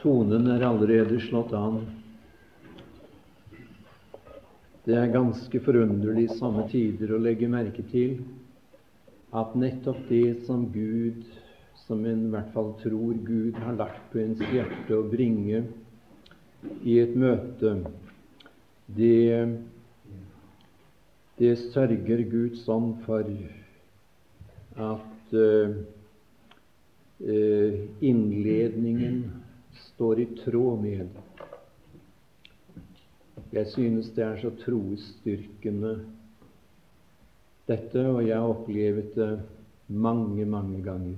Tonen er allerede slått an. Det er ganske forunderlig i samme tider å legge merke til at nettopp det som Gud, som en i hvert fall tror Gud har lagt på ens hjerte å bringe i et møte, det sørger Gud sånn for at innledningen står i tråd med. Jeg synes det er så trosstyrkende dette, og jeg har opplevd det mange, mange ganger.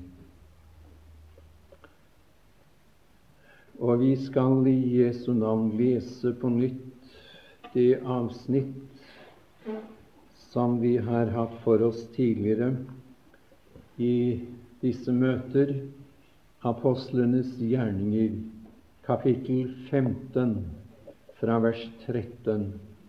Og vi skal i Jesu navn lese på nytt det avsnitt som vi har hatt for oss tidligere i disse møter, Apostlenes gjerninger, kapittel 15, fra vers 13.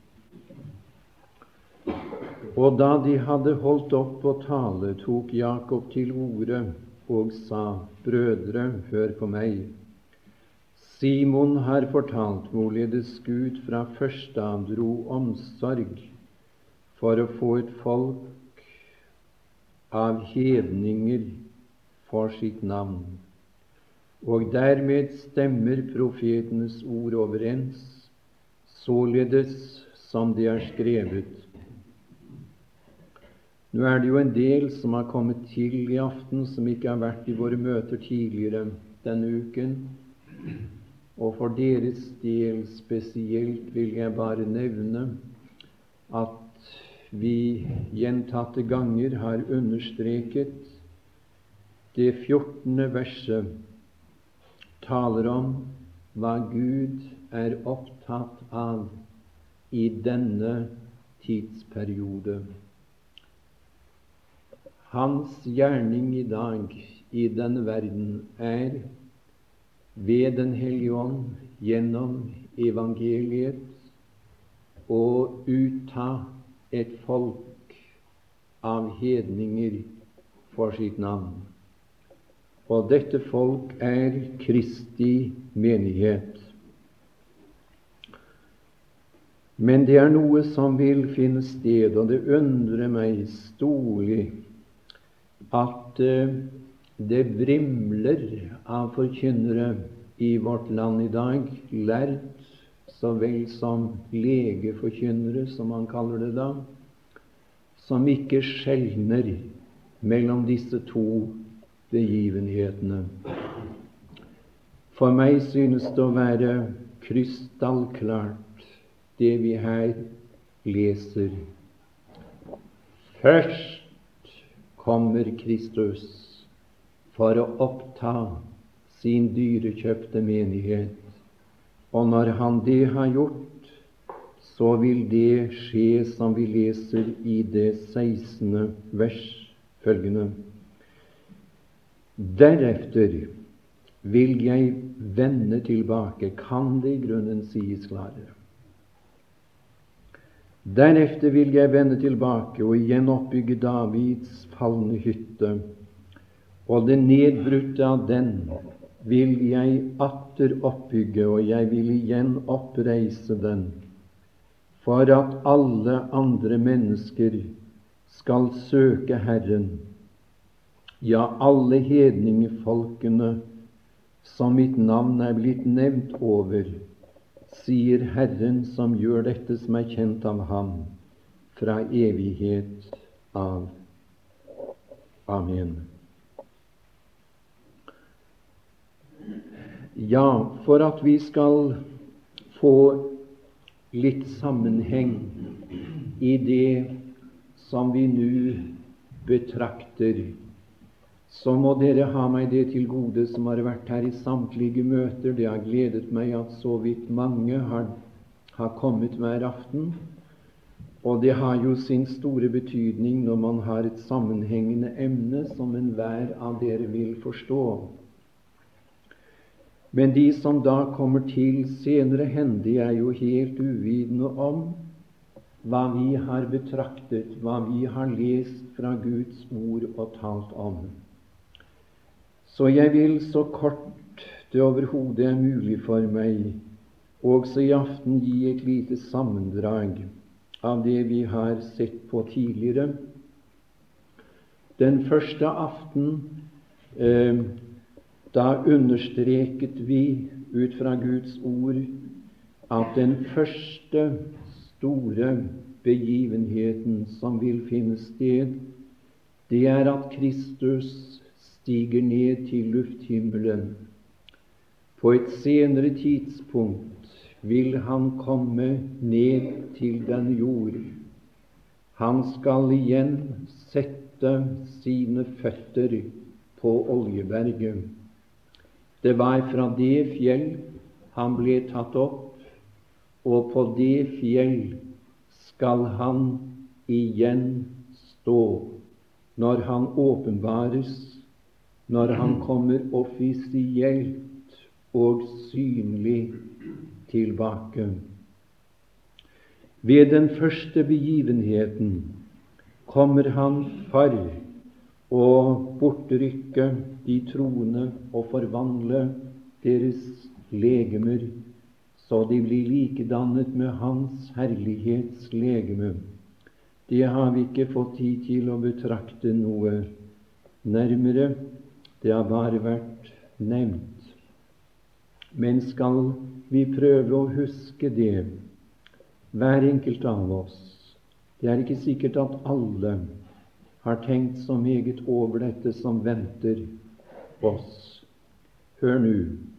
Og da de hadde holdt opp å tale, tok Jakob til orde og sa: Brødre, hør på meg. Simon har fortalt hvorledes Gud fra første av dro omsorg for å få et folk av hedninger for sitt navn, og dermed stemmer profetenes ord overens, således som det er skrevet. Nå er det jo en del som har kommet til i aften, som ikke har vært i våre møter tidligere denne uken, og for deres del spesielt vil jeg bare nevne at vi gjentatte ganger har understreket det 14. verset taler om hva Gud er opptatt av i denne tidsperiode. Hans gjerning i dag i denne verden er ved Den hellige ånd gjennom evangeliet å utta et folk av hedninger for sitt navn. Og dette folk er Kristi menighet. Men det er noe som vil finne sted, og det undrer meg storlig at det vrimler av forkynnere i vårt land i dag, lært så vel som legeforkynnere, som man kaller det da, som ikke skjelner mellom disse to begivenhetene. For meg synes det å være krystallklart det vi her leser. Først kommer Kristus for å oppta sin dyrekjøpte menighet, og når han det har gjort, så vil det skje som vi leser i det 16. vers følgende: Derefter vil jeg vende tilbake. Kan det i grunnen sies klarere? Derefter vil jeg vende tilbake og igjen oppbygge Davids falne hytte, og det nedbrutte av den vil jeg atter oppbygge, og jeg vil igjen oppreise den, for at alle andre mennesker skal søke Herren, ja, alle hedningefolkene som mitt navn er blitt nevnt over, sier Herren, som gjør dette som er kjent av ham fra evighet av. Amen. Ja, for at vi skal få litt sammenheng i det som vi nå betrakter, så må dere ha meg det til gode som har vært her i samtlige møter. Det har gledet meg at så vidt mange har kommet hver aften, og det har jo sin store betydning når man har et sammenhengende emne som enhver av dere vil forstå. Men de som da kommer til senere hen, de er jo helt uvitende om hva vi har betraktet, hva vi har lest fra Guds ord og talt om. Så jeg vil så kort det overhodet er mulig for meg også i aften gi et lite sammendrag av det vi har sett på tidligere. Den første aften da understreket vi ut fra Guds ord at den første store begivenheten som vil finne sted, det er at Kristus stiger ned til lufthimmelen. På et senere tidspunkt vil han komme ned til den jord. Han skal igjen sette sine føtter på Oljeberget. Det var fra det fjell han ble tatt opp, og på det fjell skal han igjen stå når han åpenbares, når han kommer offisielt og synlig tilbake. Ved den første begivenheten kommer han for å bortrykke de troende og forvandle deres legemer, så de blir likedannet med hans herlighetslegeme. Det har vi ikke fått tid til å betrakte noe nærmere. Det har bare vært nevnt. Men skal vi prøve å huske det, hver enkelt av oss? Det er ikke sikkert at alle har tenkt så meget over dette som venter oss. Hør nå.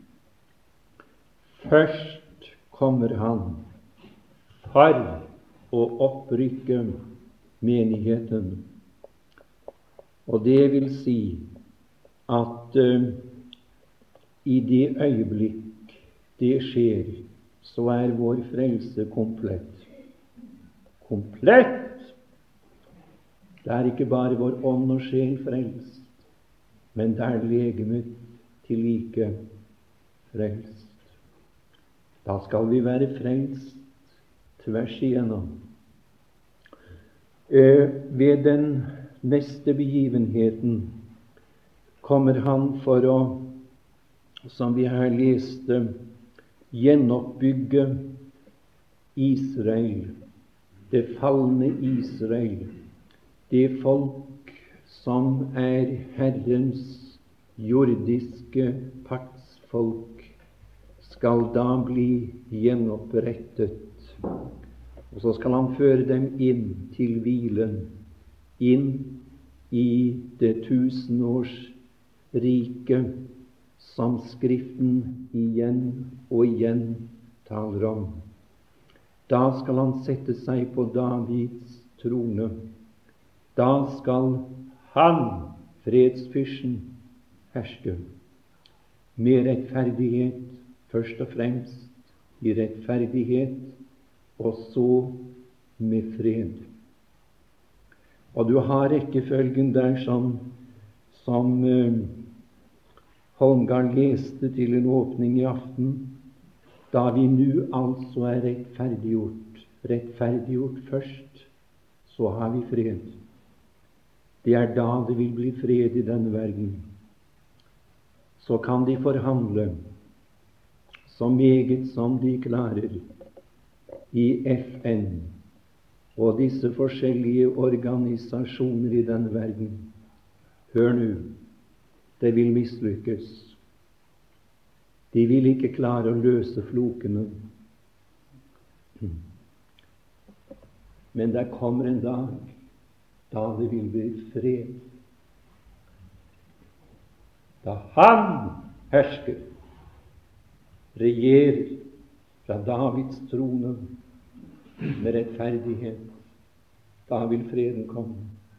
Først kommer han for å opprykke menigheten. Og det vil si at i det øyeblikk det skjer, så er vår frelse komplett. Komplett! Det er ikke bare vår ånd og sjel frelst, men det er legemet til like frelst. Da skal vi være frelst tvers igjennom. Ved den neste begivenheten kommer han for å, som vi her leste, gjenoppbygge Israel, det falne Israel, det folk som er Herrens jordiske paktsfolk, skal da bli gjenopprettet. Og så skal han føre dem inn til hvilen, inn i det 1000 års rike, som Skriften igjen og igjen taler om. Da skal han sette seg på Davids trone. Da skal han, fredsfyrsten, herske med rettferdighet, først og fremst i rettferdighet, og så med fred. Og du har rekkefølgen der som Holmgard leste til en åpning i aften. Da vi nu altså er rettferdiggjort først, så har vi fred. Det er da det vil bli fred i denne verden. Så kan de forhandle så meget som de klarer i FN og disse forskjellige organisasjoner i denne verden. Hør nå, det vil mislykkes. De vil ikke klare å løse flokene. Men det kommer en dag da det vil bli fred. Da han hersker, regjerer fra Davids trone med rettferdighet, da vil freden komme.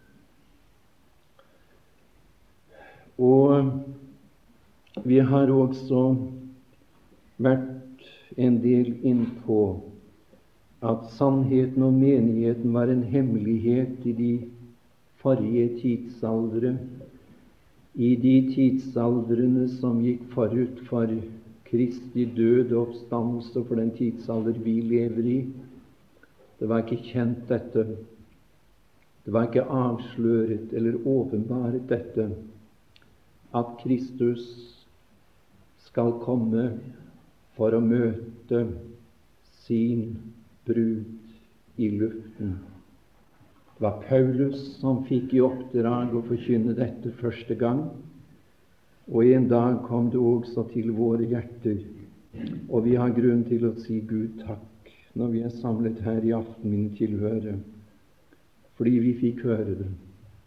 Og vi har også vært en del inn på at sannheten og menigheten var en hemmelighet i de forrige tidsaldre, i de tidsaldrene som gikk forut for Kristi død og oppstandelse, for den tidsalder vi lever i. Det var ikke kjent dette. Det var ikke avsløret eller åpenbaret dette, at Kristus skal komme for å møte sin brud i luften. Det var Paulus som fikk i oppdrag å forkynne dette første gang, og en dag kom det også til våre hjerter, og vi har grunn til å si Gud takk når vi er samlet her i aften, mine tilhørere, fordi vi fikk høre det.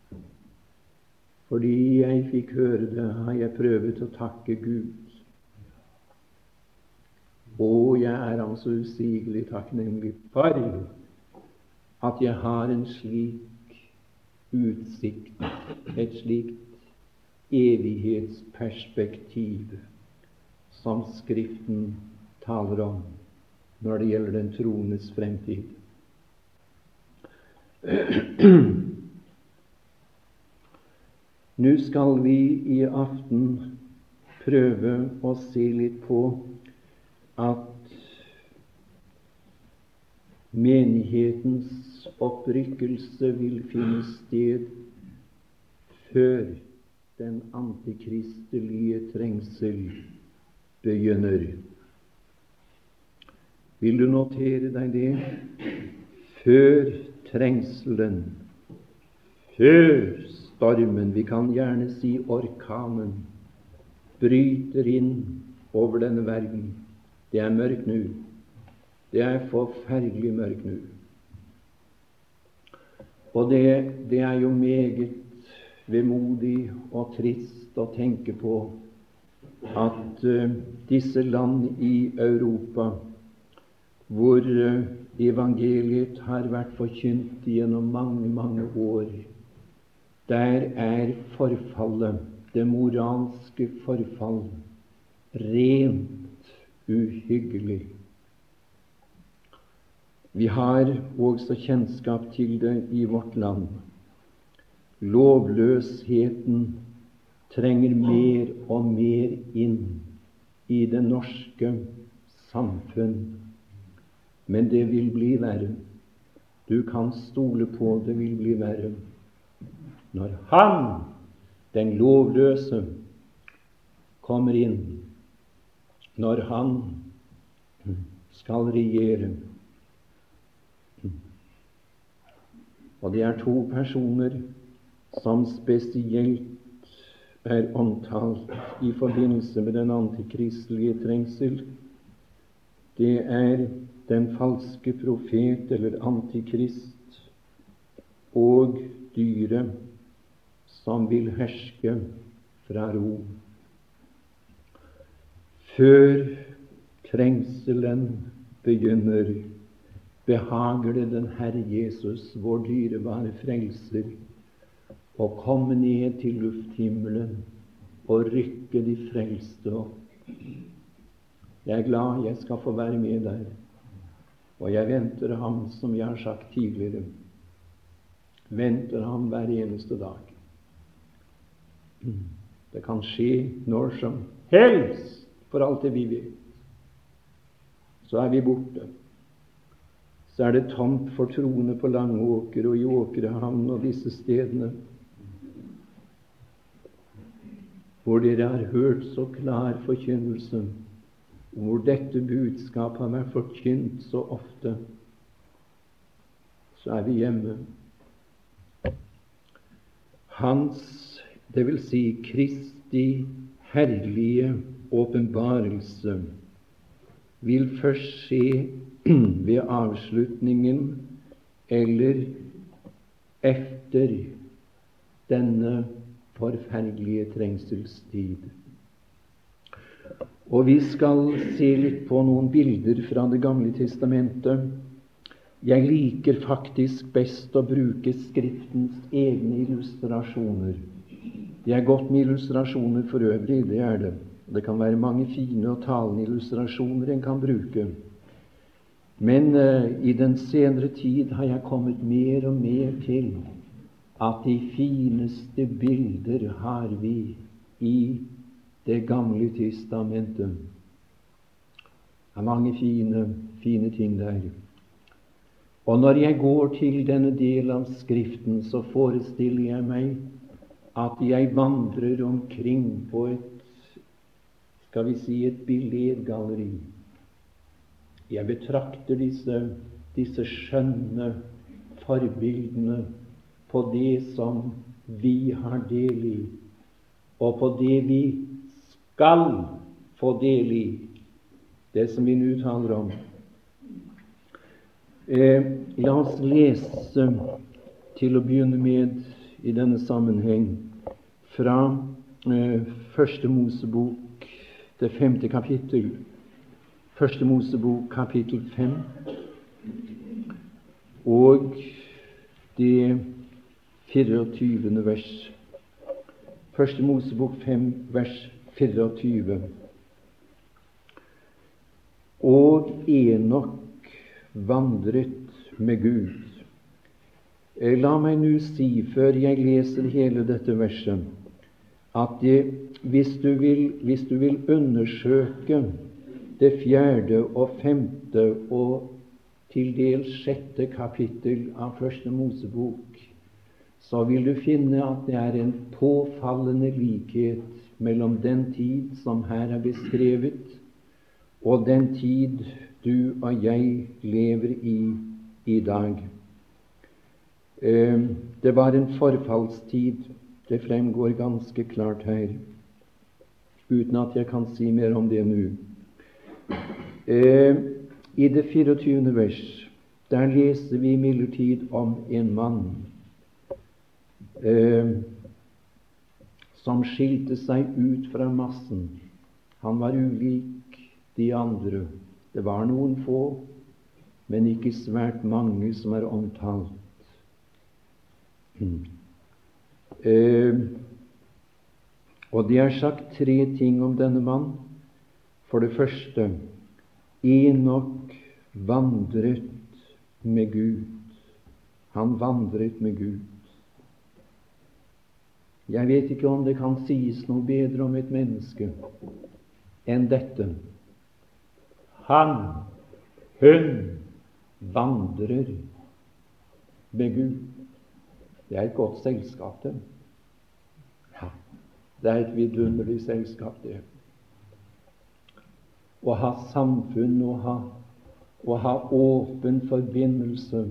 Fordi jeg fikk høre det, har jeg prøvd å takke Gud. Og jeg er altså usigelig takknemlig for at jeg har en slik utsikt, et slikt evighetsperspektiv som Skriften taler om når det gjelder den troendes fremtid. Nå skal vi i aften prøve å se litt på at menighetens opprykkelse vil finne sted før den antikristelige trengsel begynner. Vil du notere deg det? Før trengselen, før stormen, vi kan gjerne si orkanen, bryter inn over denne verden. Det er mørkt nå. Det er forferdelig mørkt nå. Og det er jo meget vemodig og trist å tenke på at disse land i Europa, hvor evangeliet har vært forkynt gjennom mange, mange år, der er forfallet, det moralske forfall, rent uhyggelig. Vi har også kjennskap til det i vårt land. Lovløsheten trenger mer og mer inn i det norske samfunn. Men det vil bli verre. Du kan stole på det vil bli verre. Når han, den lovløse, kommer inn, når han skal regjere. Og det er to personer som spesielt er omtalt i forbindelse med den antikristelige trengsel. Det er den falske profet eller antikrist og dyret som vil herske fra ro. Før trengselen begynner, behager det den Herre Jesus, vår dyrebare frelser, å komme ned til lufthimmelen og rykke de frelste opp. Jeg er glad jeg skal få være med der, og jeg venter ham, som jeg har sagt tidligere, venter ham hver eneste dag. Det kan skje når som helst, for alt det vi vet. Så er vi borte. Så er det tomt for troende på Langåker og i Åkrehamn og disse stedene, hvor dere har hørt så klar forkynnelse, hvor dette budskap har vært forkynt så ofte. Så er vi hjemme. Hans, det vil si Kristi herlige åpenbarelse, vil først skje ved avslutningen eller efter denne forferdelige trengselstid. Og vi skal se litt på noen bilder fra Det gamle testamentet. Jeg liker faktisk best å bruke Skriftens egne illustrasjoner. Det er godt med illustrasjoner for øvrig, det er det. Det kan være mange fine og talende illustrasjoner en kan bruke. Men i den senere tid har jeg kommet mer og mer til at de fineste bilder har vi i Det gamle testamentet. Det er mange fine ting der. Og når jeg går til denne del av Skriften, så forestiller jeg meg at jeg vandrer omkring på et skal vi si, et billedgalleri. Jeg betrakter disse skjønne forbildene på det som vi har del i, og på det vi skal få del i, det som vi nå taler om. La oss lese til å begynne med i denne sammenheng fra Første Mosebok, det 5. kapittel. Første Mosebok, kapittel 5, og det 24. vers. Første Mosebok 5, vers 24. Og Enok vandret med Gud. La meg nå si, før jeg leser hele dette verset, at hvis du vil undersøke det 4. og 5. og til dels 6. kapittel av Første Mosebok, så vil du finne at det er en påfallende likhet mellom den tid som her er beskrevet, og den tid du og jeg lever i dag. Det var en forfallstid. Det fremgår ganske klart her, uten at jeg kan si mer om det nå. I det 24. vers, der leser vi imidlertid om en mann som skilte seg ut fra massen. Han var ulik de andre. Det var noen få, men ikke svært mange som er omtalt. Og det er sagt 3 ting om denne mann. For det første, Enok vandret med Gud. Han vandret med Gud. Jeg vet ikke om det kan sies noe bedre om et menneske enn dette. Hun vandrer med Gud. Det er et godt selskap, det. Ja, det er et vidunderlig selskap, det. Å ha samfunn, å ha åpen forbindelse,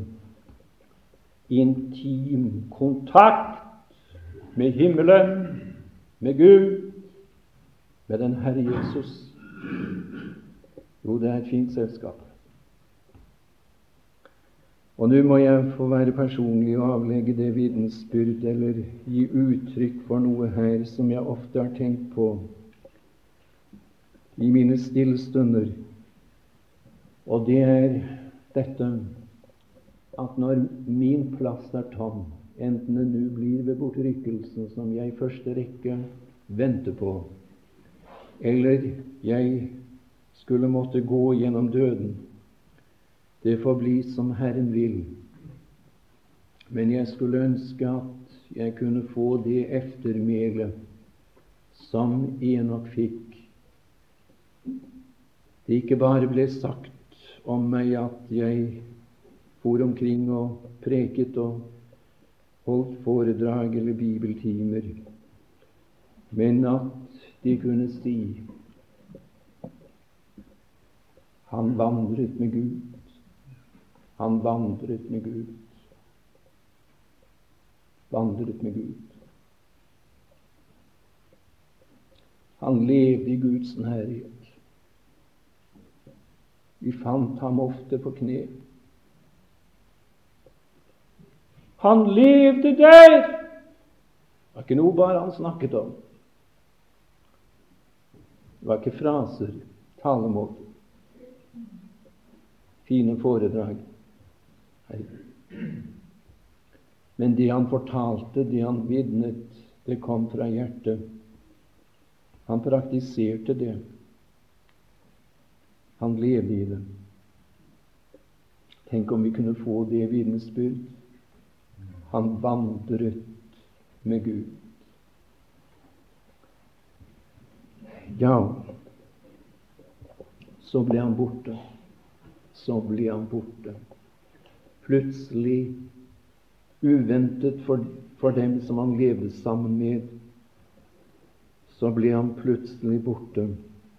intim kontakt med himmelen, med Gud, med den Herre Jesus. Jo, det er et fint selskap. Og nå må jeg få være personlig og avlegge det vitnesbyrd, eller gi uttrykk for noe her som jeg ofte har tenkt på i mine stille stunder. Og det er dette at når min plass er tom, enten det nå blir ved bortrykkelsen som jeg i første rekke venter på, eller jeg skulle måtte gå gjennom døden, det får bli som Herren vil. Men jeg skulle ønske at jeg kunne få det eftermæle som Enok fikk. Det ikke bare ble sagt om meg at jeg for omkring og preket og holdt foredrag eller bibeltimer, men at de kunne si: han vandret med Gud. Han vandret med Gud. Vandret med Gud. Han levde i Guds nærhet. Vi fant ham ofte på kne. Han levde der! Det var ikke noe bare han snakket om. Det var ikke fraser, talemåter, fine foredrag. Nei. Men det han fortalte, det han vitnet, det kom fra hjertet. Han praktiserte det. Han levde i det. Tenk om vi kunne få det vitnesbyrd. Han vandret med Gud. Ja, så ble han borte. Så ble han borte. Plutselig, uventet for dem som han levde sammen med, så ble han plutselig borte.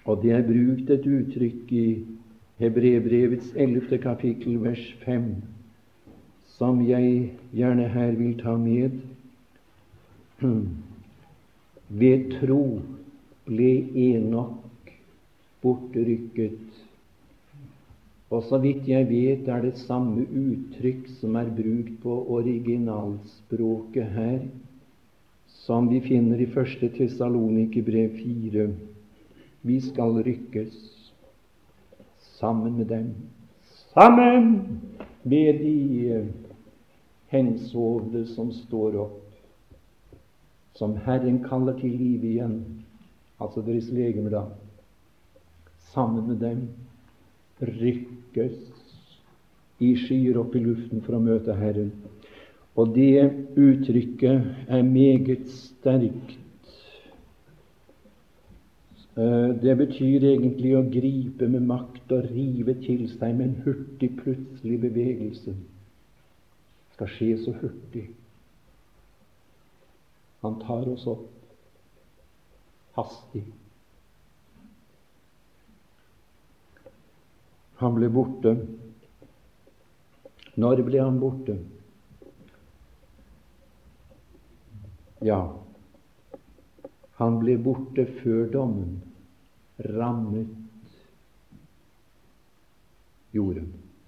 Og det er brukt et uttrykk i Hebreerbrevets 11. kapittel, vers 5, som jeg gjerne her vil ta med. Ved tro ble Enok bortrykket. Og så vidt jeg vet, er det samme uttrykk som er brukt på originalspråket her, som vi finner i 1. Tessalonikerbrev 4. Vi skal rykkes sammen med dem, sammen med de hensovne som står opp, som Herren kaller til liv igjen, altså deres legemer da. Sammen med dem rykkes i skyer opp i luften for å møte Herren. Og det uttrykket er meget sterkt. Det betyr egentlig å gripe med makt og rive til seg med en hurtig, plutselig bevegelse. Det skal skje så hurtig. Han tar oss opp hastig. Han ble borte. Når ble han borte? Ja, han ble borte før dommen rammet jorden.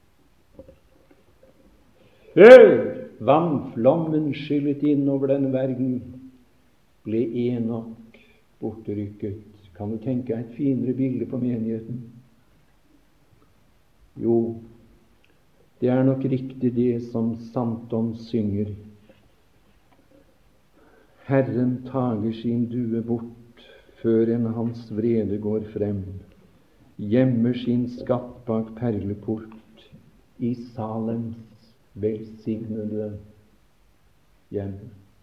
Før vannflommen skyllet inn over denne verden, ble Enok bortrykket. Kan du tenke et finere bilde på menigheten? Jo, det er nok riktig det som Samson synger. Herren tager sin due bort før en hans vrede går frem, gjemmer sin skatt bak perleport i Salems velsignede hjem.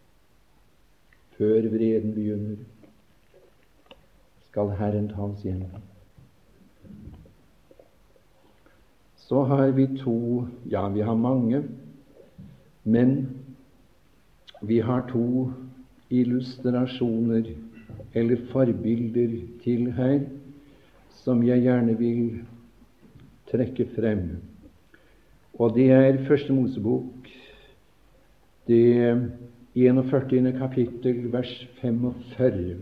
Før vreden begynner, skal Herren ta oss hjem. Så har vi to, ja, vi har mange, men vi har to illustrasjoner eller forbilder til her, som jeg gjerne vil trekke frem. Og det er Første Mosebok, det 41. kapittel, vers 45.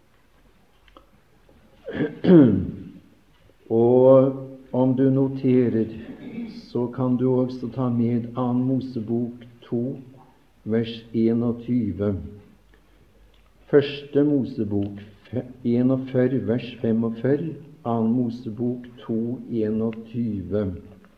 Og om du noterer, så kan du også ta med 2. Mosebok 2, vers 21. Første Mosebok 41, vers 45, 2. Mosebok 2, 21.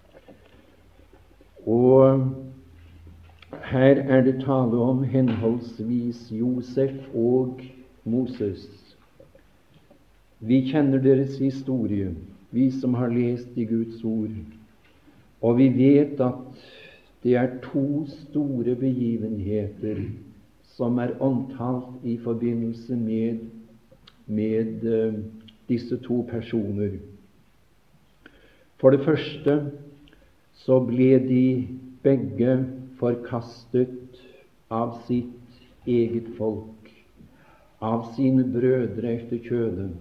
Og her er det tale om henholdsvis Josef og Moses. Vi kjenner deres historie, vi som har lest i Guds ord, og vi vet at det er to store begivenheter som er omtalt i forbindelse med disse to personer. For det første så ble de begge forkastet av sitt eget folk, av sine brødre etter kjødet.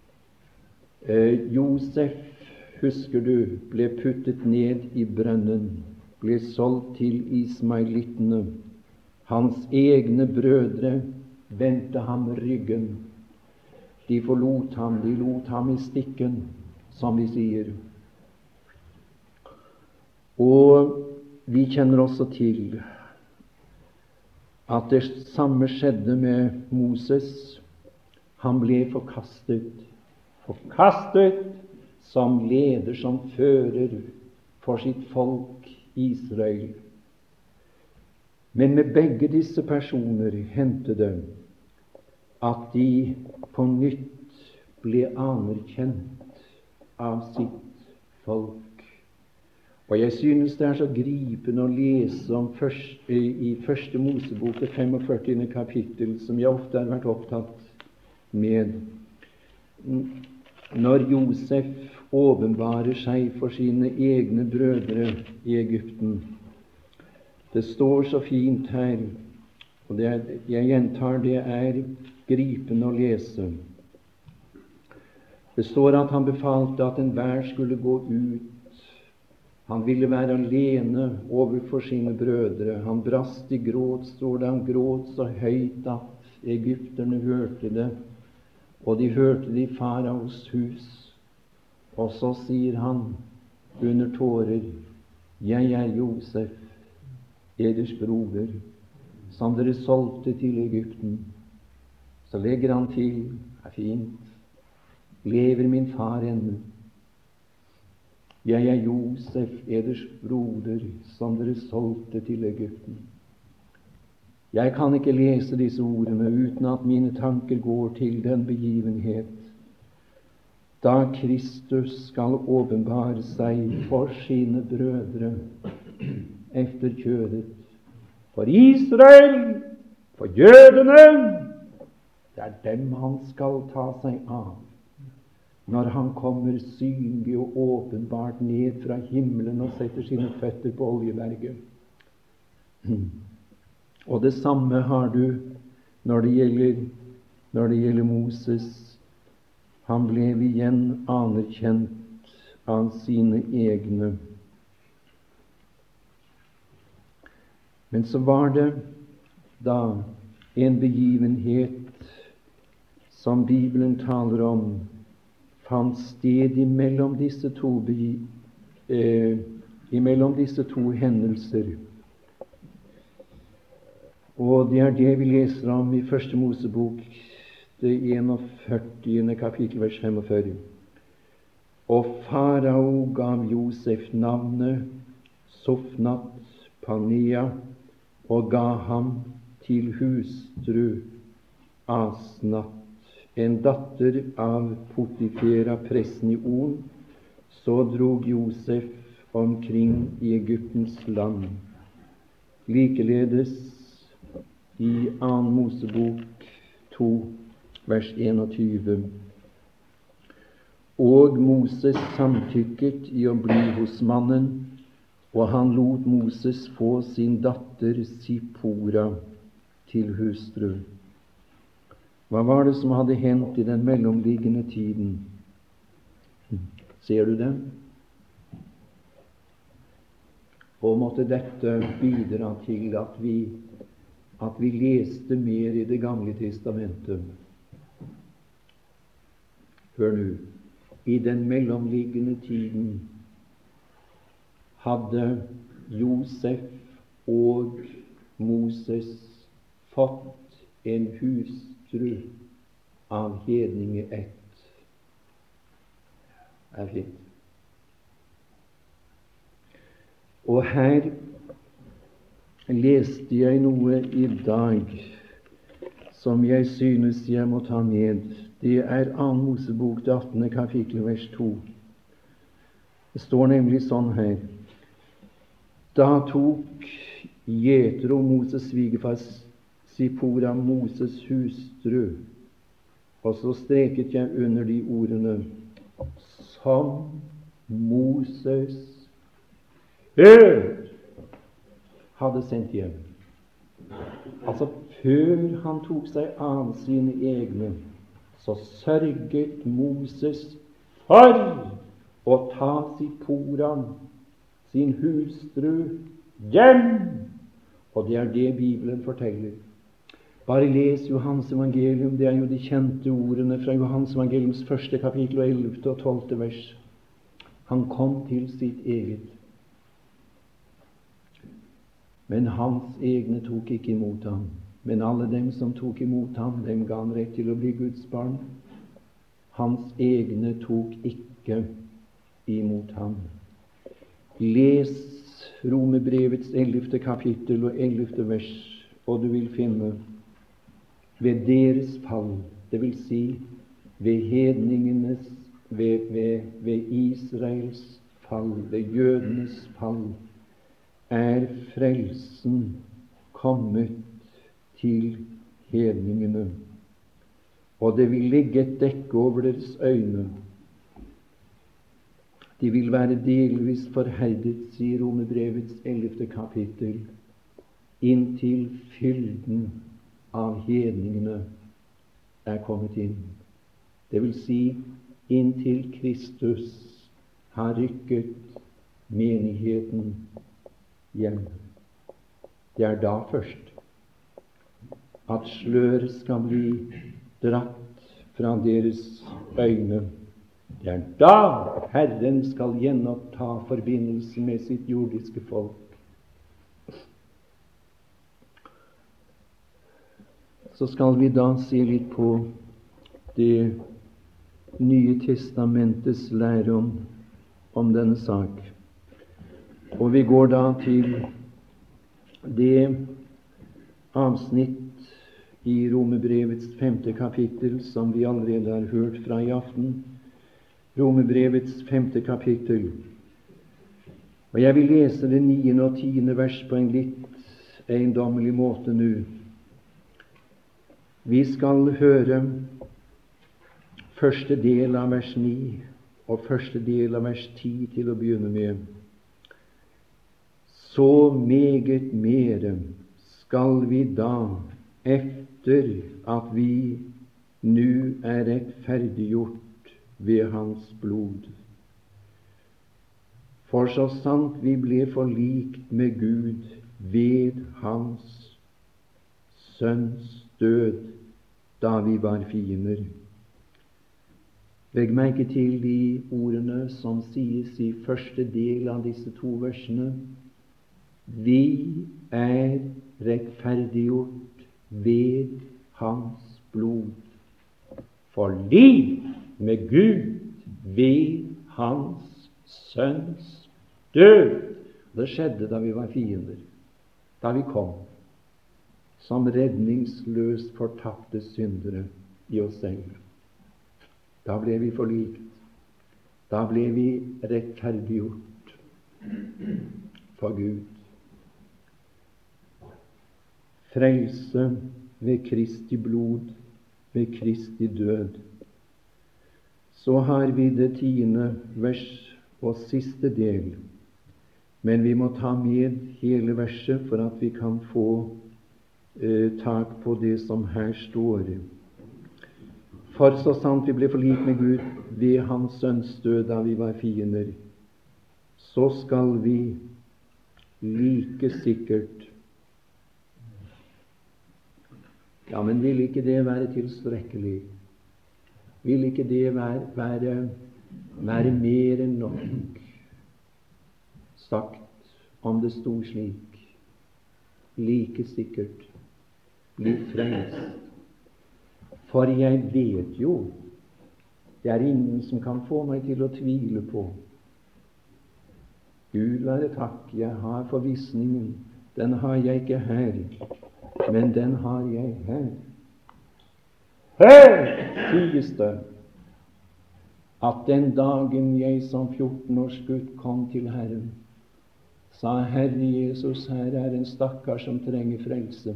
Josef, husker du, ble puttet ned i brønnen, ble solgt til ismaelittene. Hans egne brødre vendte ham ryggen. De forlot ham, de lot ham i stikken, som vi sier. Og vi kjenner også til at det samme skjedde med Moses. Han ble forkastet som leder, som fører for sitt folk Israel. Men med begge disse personer hendte det at de på nytt ble anerkjent av sitt folk. Og jeg synes det er så gripende å lese om i Første Mosebok, det 45. kapittel, som jeg ofte har vært opptatt med, når Josef åpenbarer seg for sine egne brødre i Egypten. Det står så fint her, og jeg gjentar, det er gripende å lese. Det står at han befalte at enhver skulle gå ut. Han ville være alene overfor sine brødre. Han brast i gråt, står det. Han gråt så høyt at egypterne hørte det, og de hørte det i faraos hus. Og så sier han under tårer, jeg er Josef, eders broder, som dere solgte til Egypten. Så legger han til, er fint, lever min far ennå. Jeg er Josef, eders broder, som dere solgte til Egypten. Jeg kan ikke lese disse ordene uten at mine tanker går til den begivenhet da Kristus skal åpenbare seg for sine brødre efter kjødet. For Israel, for jødene, det er dem han skal ta seg av når han kommer synlig og åpenbart ned fra himmelen og setter sine føtter på Oljeberget. Og det samme har du når det gjelder Moses. Han ble igjen anerkjent av sine egne. Men så var det da en begivenhet som Bibelen taler om, fant sted imellom disse to hendelser. Og det er det vi leser om i Første Mosebok, det 41. kapittel, vers 45. Og farao gav Josef navnet Sofnat Panea, og ga ham til hustru Asnat, en datter av Potifera, presten i On. Så drog Josef omkring i Egyptens land. Likeledes i 2. Mosebok 2, vers 21. Og Moses samtykket i å bli hos mannen, og han lot Moses få sin datter Sipora til hustru. Hva var det som hadde hendt i den mellomliggende tiden? Ser du det? Og måtte dette bidra til at vi leste mer i Det gamle testamentet. Hør nå, i den mellomliggende tiden hadde Josef og Moses fått en hustru av hedningeætt. Det er fint. Og her leste jeg noe i dag som jeg synes jeg må ta med. Det er 2. Mosebok, det 18. kapittel, vers 2. Det står nemlig sånn her: Da tok Jetro, Moses svigerfar, Sipora, Moses hustru, og så streket jeg under de ordene som Moses før hadde sendt hjem. Altså før han tok seg av sine egne, så sørget Moses for å ta Sipora, sin hustru, hjem. Og det er det Bibelen forteller. Bare les Johans evangelium. Det er jo de kjente ordene fra Johans evangeliums 1. kapittel og 11. og 12. vers. Han kom til sitt eget, men hans egne tok ikke imot ham. Men alle dem som tok imot ham, dem ga han rett til å bli Guds barn. Hans egne tok ikke imot ham. Les Romerbrevets 11. kapittel og 11. vers, og du vil finne ved deres fall, det vil si ved hedningenes, ved Israels fall, ved jødenes fall, er frelsen kommet til hedningene, og det vil ligge et dekke over deres øyne. De vil være delvis forherdet, sier Romerbrevets 11. kapittel, inntil fylden av hedningene er kommet inn. Det vil si inntil Kristus har rykket menigheten hjem. Det er da først at slør skal bli dratt fra deres øyne. Det er da Herren skal gjenoppta forbindelse med sitt jordiske folk. Så skal vi da se litt på Det Nye Testamentets lære om denne sak. Og vi går da til det avsnitt i Romerbrevets 5. kapittel som vi allerede har hørt fra i aften. Romerbrevets 5. kapittel. Og jeg vil lese det 9. og 10. vers på en litt eiendommelig måte nå. Vi skal høre første del av vers 9 og første del av vers 10 til å begynne med. Så meget mere skal vi da, efter at vi nu er rettferdiggjort ved hans blod. For så sant vi ble forlikt med Gud ved hans sønns død, da vi var fiender. Legg merke til de ordene som sies i første del av disse to versene. Vi er rettferdiggjort ved hans blod. Forlikt med Gud ved hans sønns død. Det skjedde da vi var fiender, da vi kom som redningsløst fortapte syndere i oss selv. Da ble vi forlikt. Da ble vi rettferdiggjort for Gud. Frelse ved Kristi blod, ved Kristi død. Så har vi det 10. vers og siste del. Men vi må ta med hele verset for at vi kan få tak på det som her står. For så sant vi ble forlikt med Gud ved hans sønns død da vi var fiender, så skal vi like sikkert. Ja, men vil ikke det være tilstrekkelig? Vil ikke det være mer enn nok sagt om det sto slik? Like sikkert bli frelst. For jeg vet jo, det er ingen som kan få meg til å tvile på. Gud være takk, jeg har forvissningen. Den har jeg ikke her, men den har jeg her. Her sies det at den dagen jeg som 14-års gutt kom til Herren, sa Herre Jesus, her er en stakkar som trenger frelse.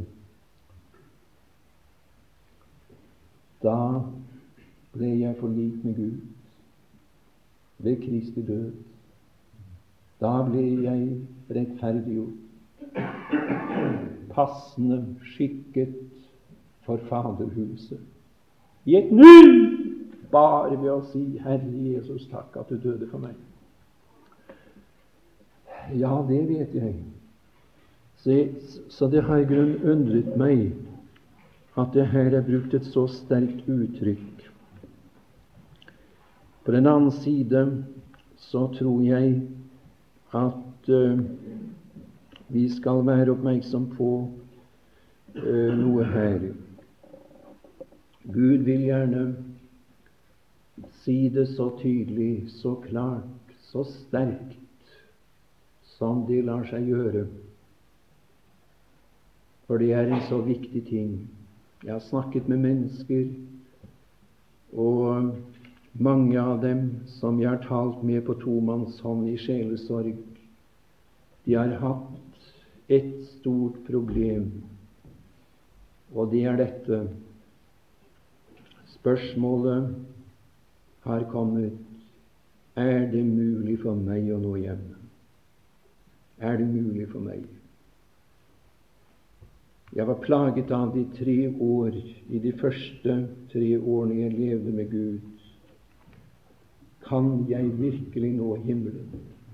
Da ble jeg forlikt med Gud ved Kristi død. Da ble jeg rettferdiggjort, passende skikket for Faderhuset. I et nu, bare ved å si, Herre Jesus, takk at du døde for meg. Ja, det vet jeg. Så det har i grunn undret meg at det her er brukt et så sterkt uttrykk. På den annen side så tror jeg at vi skal være oppmerksom på noe her. Gud vil gjerne si det så tydelig, så klart, så sterkt som det lar seg gjøre. For det er en så viktig ting. Jeg har snakket med mennesker, og mange av dem som jeg har talt med på tomannshånd i sjelesorg, de har hatt et stort problem, og det er dette. Spørsmålet har kommet: er det mulig for meg å nå hjem? Er det mulig for meg? Jeg var plaget av de 3 år, i de første 3 årene jeg levde med Gud, kan jeg virkelig nå himmelen,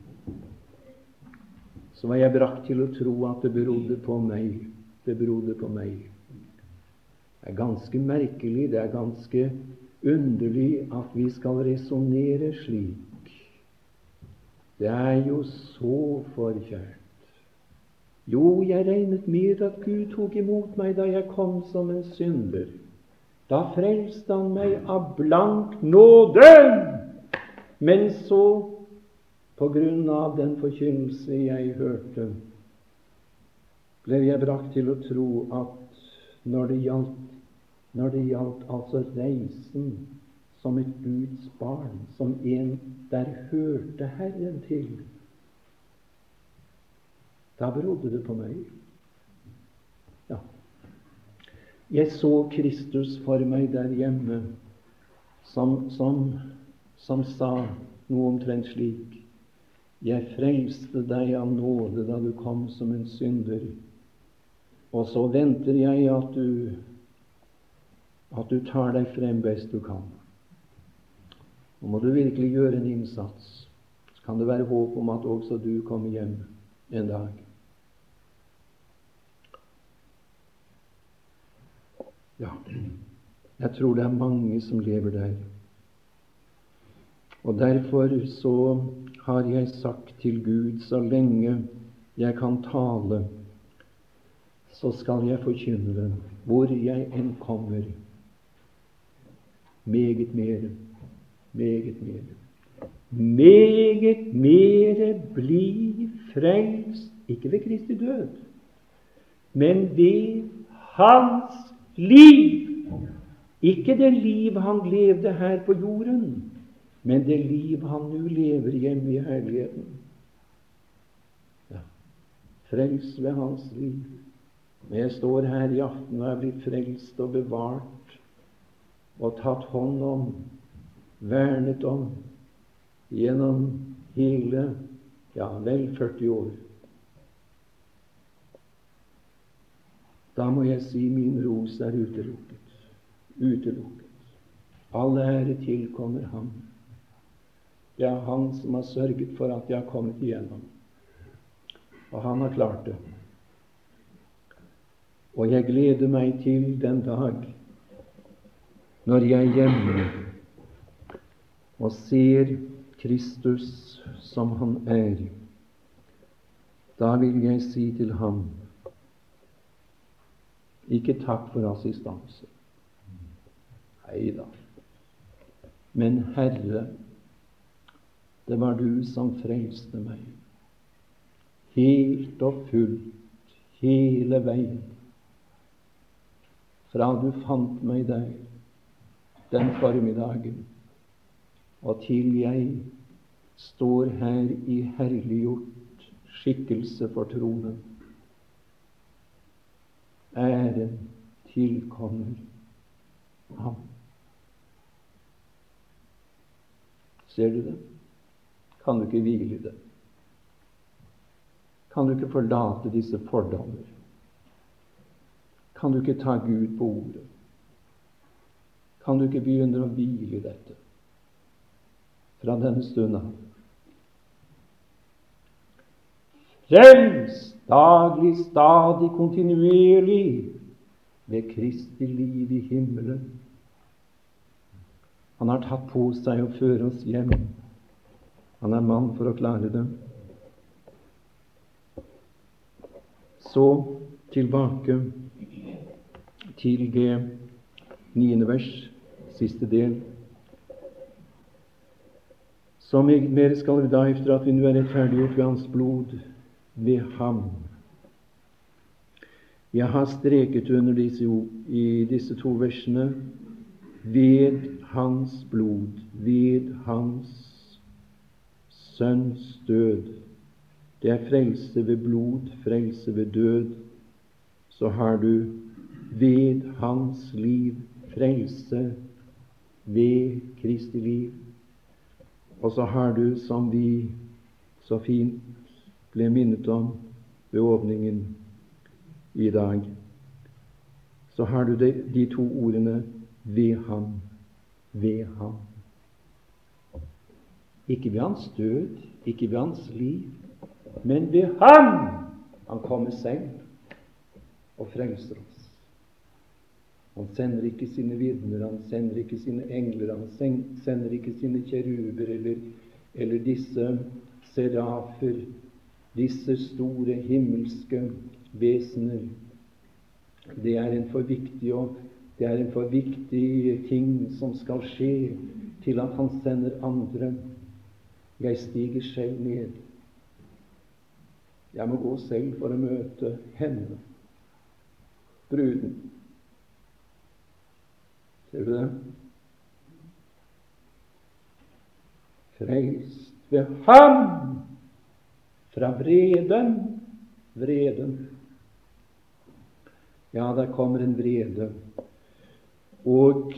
så var jeg brakt til å tro at det berodde på meg. Det berodde på meg. Det er ganske merkelig, det er ganske underlig at vi skal resonnere slik. Det er jo så forkjært. Jo, jeg regnet med at Gud tok imot meg da jeg kom som en synder. Da frelste han meg av blank nåde. Men så, på grunn av den forkynnelse jeg hørte, ble jeg brakt til å tro at når det gjaldt altså reisen som et Guds barn, som en der hørte Herren til, da berodde det på meg. Ja. Jeg så Kristus for meg der hjemme, som sa noe omtrent slik: jeg frelste deg av nåde da du kom som en synder, og så venter jeg at du tar deg frem best du kan. Nå må du virkelig gjøre en innsats. Så kan det være håp om at også du kommer hjem en dag. Ja, jeg tror det er mange som lever der. Og derfor så har jeg sagt til Gud, så lenge jeg kan tale, så skal jeg forkynne den, hvor jeg enn kommer. Meget mere, meget mere. Meget mere bli frelst, ikke ved Kristi død, men ved hans liv. Ikke det liv han levde her på jorden, men det liv han nå lever hjemme i herligheten. Ja. Frels ved hans liv. Men jeg står her i aften og er blitt frelst og bevart og tatt hånd om, vernet om, gjennom hele, vel 40 år. Da må jeg si min ros er utelukket. Utelukket. All ære tilkommer ham. Det er han som har sørget for at jeg har kommet igjennom. Og han har klart det. Og jeg gleder meg til den dag når jeg er hjemme og ser Kristus som han er. Da vil jeg si til ham: ikke takk for assistanse. Neida. Men Herre, det var du som frelste meg. Helt og fullt, hele veien. Fra du fant meg der, den formiddagen, og til jeg står her i herliggjort skikkelse for tronen. Æren tilkommer ham. Ser du det? Kan du ikke hvile i det? Kan du ikke forlate disse fordommer? Kan du ikke ta Gud på ordet? Kan du ikke begynne å hvile i dette fra denne stund av? Frelst daglig, stadig, kontinuerlig ved Kristi liv i himmelen. Han har tatt på seg å føre oss hjem. Han er mann for å klare det. Så tilbake til det 9. vers, siste del. Så meget mer skal vi da, efter at vi nå er rettferdiggjort ved hans blod, ved ham. Jeg har streket under i disse 2 versene: ved hans blod, ved hans sønns død. Det er frelse ved blod, frelse ved død. Så har du ved hans liv, frelse ved Kristi liv. Og så har du, som vi så fint ble minnet om ved åpningen i dag, så har du de 2 ordene ved ham, ved ham. Ikke ved hans død, ikke ved hans liv, men ved ham. Han kommer selv og frelser oss. Han sender ikke sine vitner, han sender ikke sine engler, han sender ikke sine kjeruber eller disse serafer, disse store himmelske vesener. Det er en for viktig ting som skal skje til at han sender andre. Jeg stiger selv ned. Jeg må gå selv for å møte henne, bruden. Ser du det? Frelst ved ham fra vreden. Ja, der kommer en vrede. Og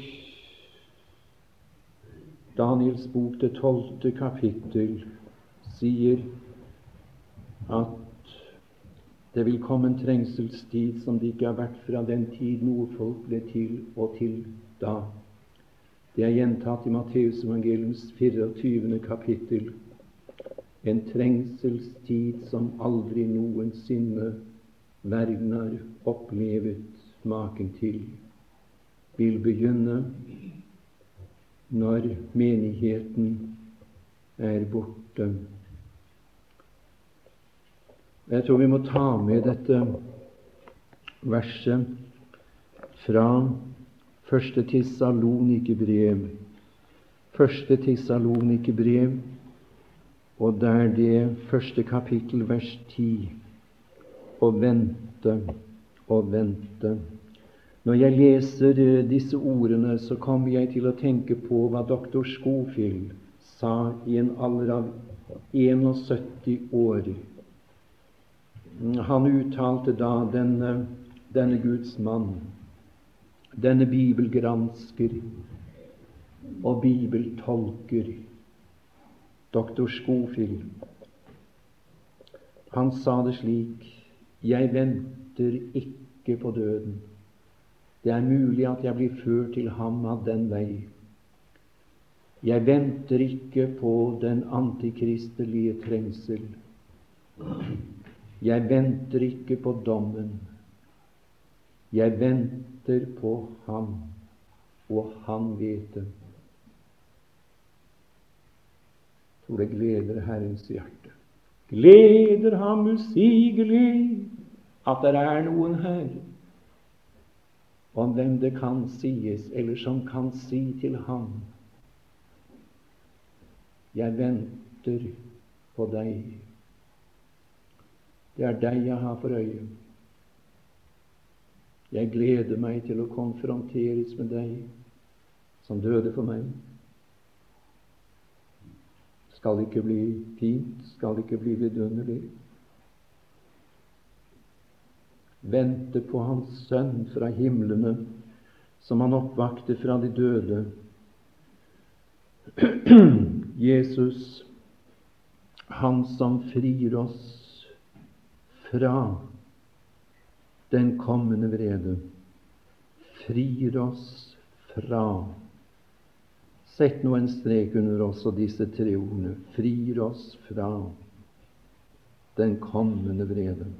Daniels bok, det 12. kapittel, sier at det vil komme en trengselstid som det ikke har vært fra den tid nordfolk ble til og til da. Det er gjentatt i Matteus evangeliums 24. kapittel. En trengselstid som aldri noensinne verden har opplevet maken til, vil begynne når menigheten er borte. Jeg tror vi må ta med dette verset fra 1. Tessalonikerbrev. 1. Tessalonikerbrev, og der det 1. kapittel, vers 10. Og vente. Når jeg leser disse ordene, så kommer jeg til å tenke på hva doktor Scofield sa i en alder av 71 år. Han uttalte da denne Guds mann, denne bibelgransker og bibeltolker, doktor Scofield. Han sa det slik: jeg venter ikke på døden. Det er mulig at jeg blir ført til ham av den vei. Jeg venter ikke på den antikristelige trengsel. Jeg venter ikke på dommen. Jeg venter på ham, og han vet det. Jeg tror det gleder Herrens hjerte. Gleder ham usigelig at det er noen her om hvem det kan sies, eller som kan si til ham: jeg venter på deg. Det er deg jeg har for øye. Jeg gleder meg til å konfronteres med deg som døde for meg. Skal det ikke bli fint? Skal det ikke bli vidunderlig? Vente på hans sønn fra himlene, som han oppvakte fra de døde. Jesus, han som frir oss fra den kommende vrede. Frir oss fra. Sett nå en strek under også disse 3 ordene. Frir oss fra den kommende vrede.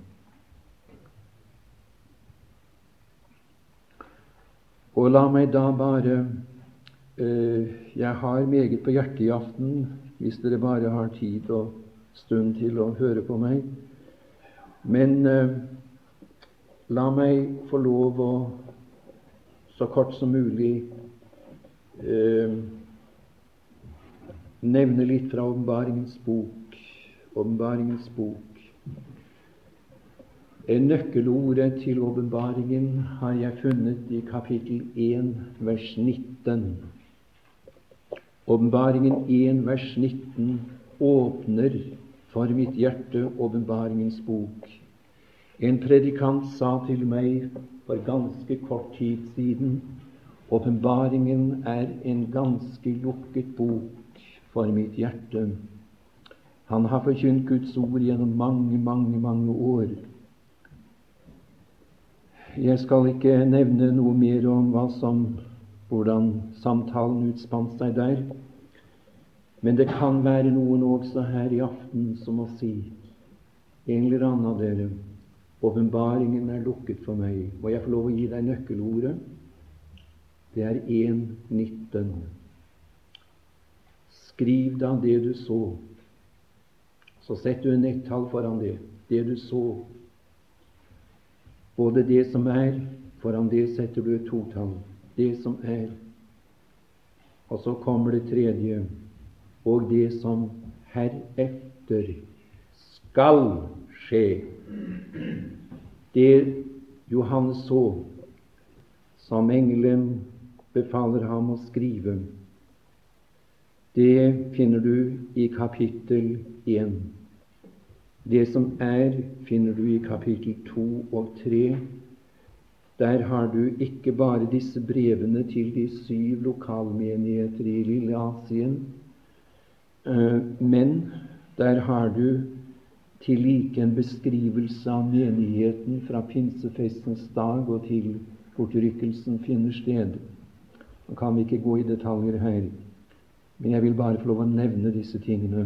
Og la meg da bare jeg har meget på hjertet i aften, hvis dere bare har tid og stund til å høre på meg. Men la meg få lov å så kort som mulig nevne litt fra Åpenbaringens bok. Åpenbaringens bok. Nøkkelordet til åpenbaringen har jeg funnet i kapittel 1, vers 19. Åpenbaringen 1, vers 19 åpner for mitt hjerte åpenbaringens bok. En predikant sa til meg for ganske kort tid siden: åpenbaringen er en ganske lukket bok for mitt hjerte. Han har forkynt Guds ord gjennom mange år. Jeg skal ikke nevne noe mer om hvordan samtalen utspant seg der, Men det kan være noen også her i aften som må si, en eller annen av dere, åpenbaringen er lukket for meg. Må jeg få lov å gi deg nøkkelordet? Det er 1:19. Skriv da det du så. Så setter du en nettall foran det. Det du så. Både det som er, foran det setter du et totall. Det som er. Og så kommer det tredje. Og det som herefter skal skje. Det Johannes så, som engelen befaler ham å skrive, det finner du i kapittel 1. Det som er, finner du i kapittel 2 og 3. Der har du ikke bare disse brevene til de 7 lokalmenigheter i Lille Asien, men der har du til like en beskrivelse av menigheten fra pinsefestens dag og til bortrykkelsen finner sted. Nå kan vi ikke gå i detaljer her, men jeg vil bare få lov å nevne disse tingene.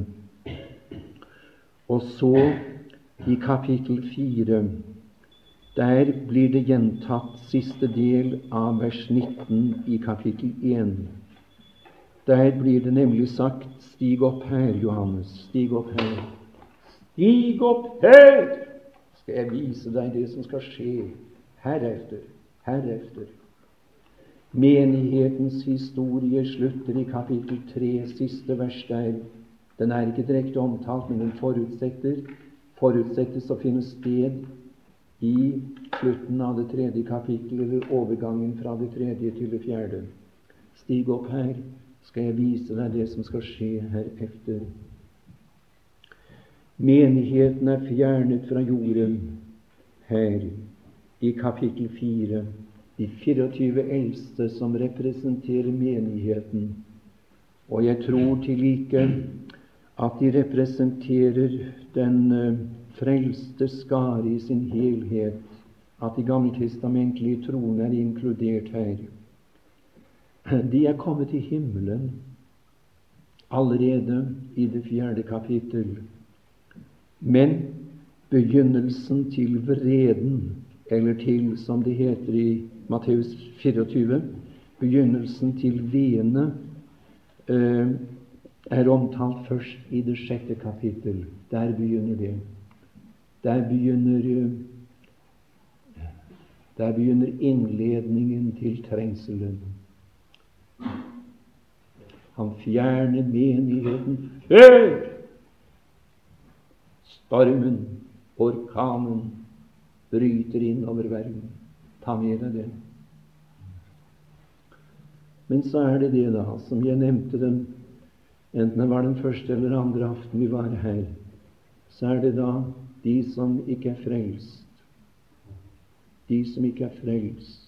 Og så i kapittel 4, der blir det gjentatt siste del av vers 19 i kapittel 1. Der blir det nemlig sagt, stig opp her, Johannes, stig opp her. Stig opp her, skal jeg vise deg det som skal skje herefter, herefter. Menighetens historie slutter i kapittel 3, siste vers der. Den er ikke direkte omtalt, men den forutsettes å finne sted i slutten av det 3. kapittel, eller overgangen fra det 3. til det 4. Stig opp her, skal jeg vise deg det som skal skje herefter. Menigheten er fjernet fra jorden her i kapittel 4. De 24 eldste som representerer menigheten. Og jeg tror til like at de representerer den frelste skare i sin helhet, at de gammeltestamentlige troende er inkludert her. De er kommet til himmelen allerede i det 4. kapittel. Men begynnelsen til vreden, eller til, som det heter i Matteus 24, begynnelsen til veene, er omtalt først i det 6. kapittel. Der begynner det. Der begynner innledningen til trengselen. Han fjerner menigheten før stormen, orkanen, bryter inn over verden. Ta med deg det. Men så er det det da, som jeg nevnte den, enten det var den første eller andre aften vi var her, så er det da de som ikke er frelst. De som ikke er frelst.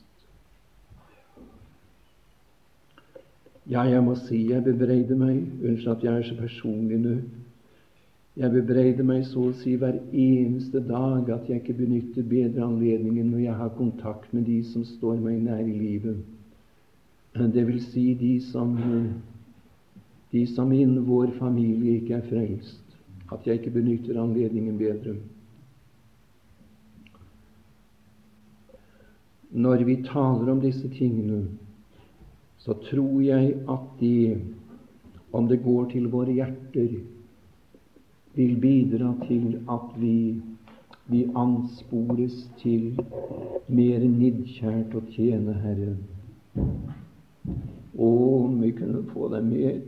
Ja, jeg må si, jeg bebreider meg, unnskyld at jeg er så personlig nå, jeg bebreider meg så å si hver eneste dag at jeg ikke benytter bedre anledningen når jeg har kontakt med de som står meg nær i livet. Det vil si de som innen vår familie ikke er frelst, at jeg ikke benytter anledningen bedre. Når vi taler om disse tingene, så tror jeg at det, om det går til våre hjerter, vil bidra til at vi anspores til mer nidkjært å tjene Herren. Om vi kunne få dem med.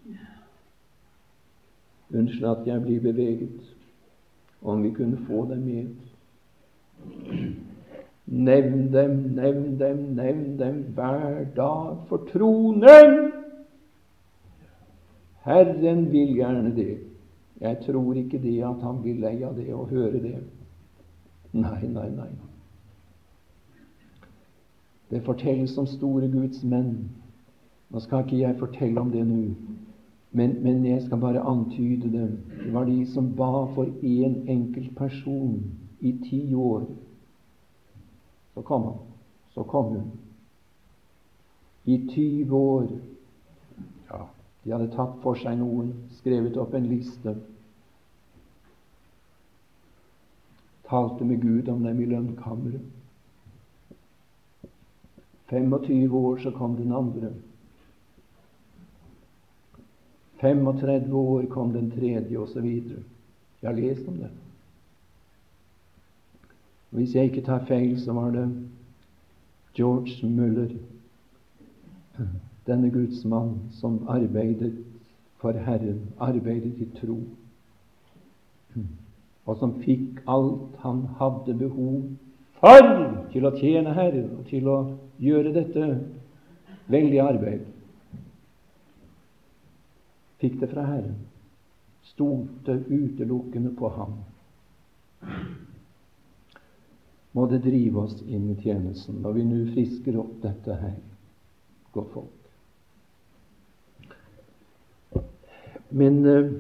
Unnskyld at jeg blir beveget. Om vi kunne få dem med. Nevn dem hver dag for tronen. Herren vil gjerne det. Jeg tror ikke det at han blir lei av det å høre det. Nei. Det fortelles om store Guds menn. Nå skal ikke jeg fortelle om det nå, men jeg skal bare antyde det. Det var de som ba for en enkelt person i 10 år. Så kom hun. I 20 år. Ja, De hadde tatt for seg noen, skrevet opp en liste, talte med Gud om dem i lønnkammeret. 25 år så kom den andre. 35 år kom den tredje, og så videre. Jeg har lest om det. Hvis jeg ikke tar feil, så var det George Muller, denne Guds mann, som arbeidet for Herren, arbeidet i tro, og som fikk alt han hadde behov for til å tjene Herren og til å gjøre dette veldige arbeid. Fikk det fra Herren, stolte utelukkende på ham. Må det drive oss inn i tjenesten når vi nå frisker opp dette her, godt folk. Men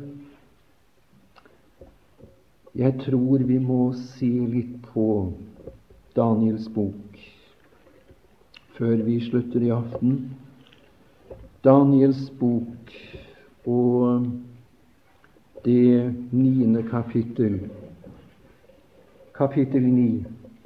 jeg tror vi må se litt på Daniels bok før vi slutter i aften. Daniels bok og det 9. kapittel. Kapittel 9.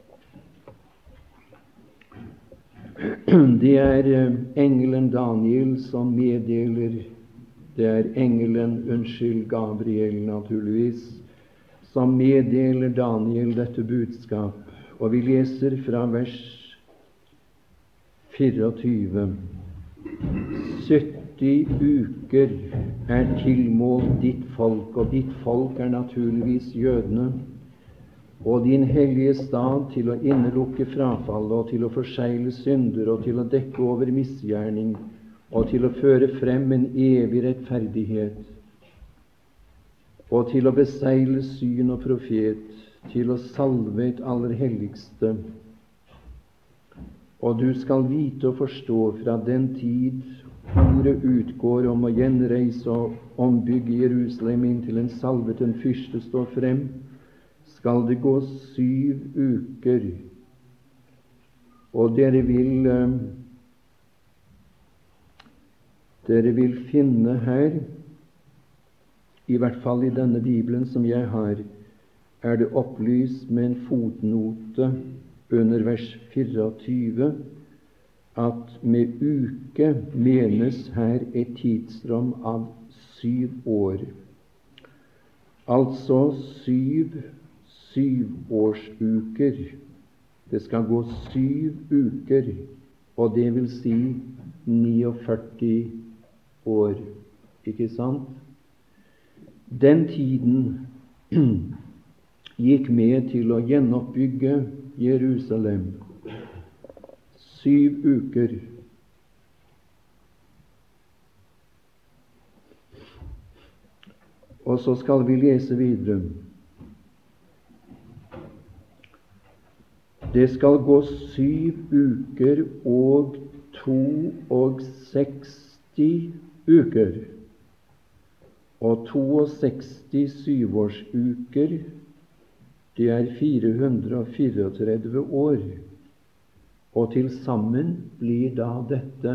Det er engelen Daniel som meddeler, det er Gabriel naturligvis, som meddeler Daniel dette budskap. Og vi leser fra vers 24. 70 uker er tilmålt ditt folk, og ditt folk er naturligvis jødene, og din hellige stad til å innelukke frafall, og til å forsegle synder, og til å dekke over misgjerning, og til å føre frem en evig rettferdighet, og til å besegle syn og profet, til å salve et aller helligste. Og du skal vite og forstå fra den tid ordet utgår om å gjenreise og ombygge Jerusalem inntil en salvet en fyrste står frem, skal det gå 7 uker, og dere vil finne her, i hvert fall i denne Bibelen som jeg har, er det opplyst med en fotnote under vers 24 at med uke menes her et tidsrom av 7 år. Altså 7 syvårsuker. Det skal gå 7 uker, og det vil si 49 år. Ikke sant? Den tiden gikk med til å gjenoppbygge Jerusalem. 7 uker. Og så skal vi lese videre. Det skal gå 7 uker og 62 uker. Og 62 syvårsuker, det er 434 år. Og til sammen blir da dette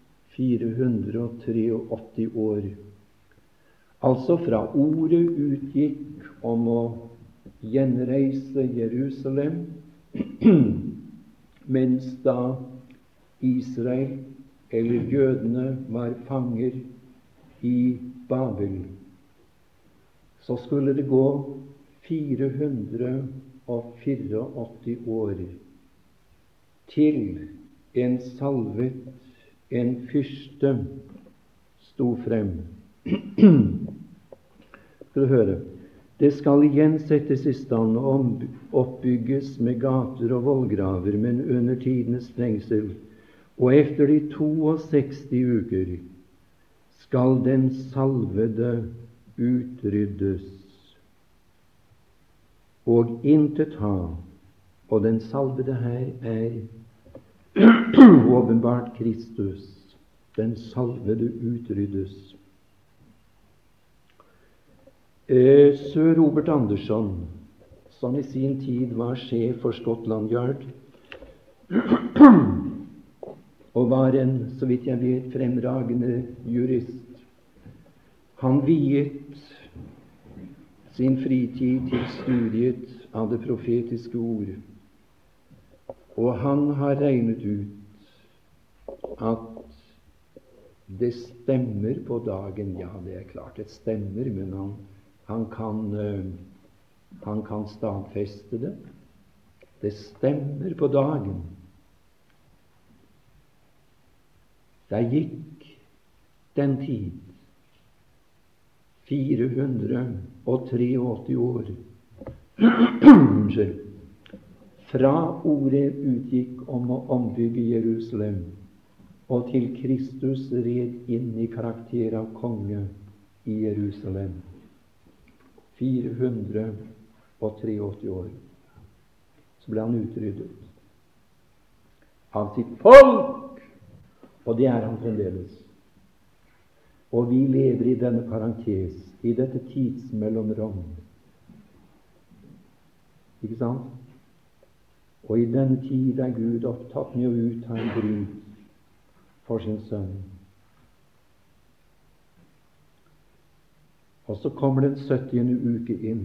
483 år. Altså fra ordet utgikk om å gjenreise Jerusalem, mens da Israel eller jødene var fanger i Babel, så skulle det gå 484 år til en salvet, en fyrste, sto frem. Skal du høre? Det skal igjen settes i stand og oppbygges med gater og vollgraver, men under tidenes trengsel. Og efter de 62 uker skal den salvede utryddes, og intet ha. Og den salvede her er åpenbart Kristus. Den salvede utryddes. Sir Robert Anderson, som i sin tid var sjef for Scotland Yard, og var en, så vidt jeg vet, fremragende jurist, Han viet sin fritid til studiet av det profetiske ord, og han har regnet ut at det stemmer på dagen. Ja, det er klart det stemmer, men han kan stadfeste det. Det stemmer på dagen. Der gikk den tid 483 år fra ordet utgikk om å ombygge Jerusalem, og til Kristus red inn i karakter av konge i Jerusalem. 483 år. Så ble han utryddet av sitt folk, og det er han fremdeles. Og vi lever i denne parentes, i dette tidsmellomrom. Ikke sant? Og i denne tid er Gud opptatt med å utta en brud for sin sønn. Og så kommer den 70. uke inn.